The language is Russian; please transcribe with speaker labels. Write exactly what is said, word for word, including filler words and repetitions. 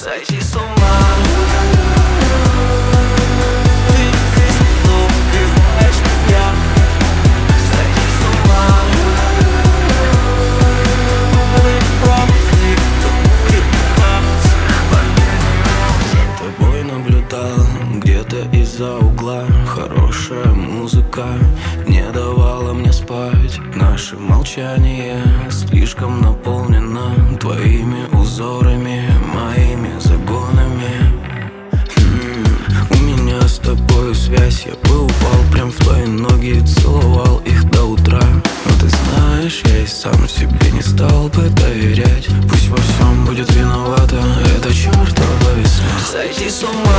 Speaker 1: сойти с ума. Ты, ты убиваешь меня. Сойти с ума. Мы пробовали за тобой наблюдал где-то из-за угла. Хорошая музыка не давала мне спать. Наше молчание слишком наполнено твоими узорами, моими загонами. М-м, у меня с тобой связь, я бы упал прям в твои ноги и целовал их до утра. Но ты знаешь, я и сам себе не стал бы доверять. Пусть во всем будет виновата эта чертова весна. Сойти с ума.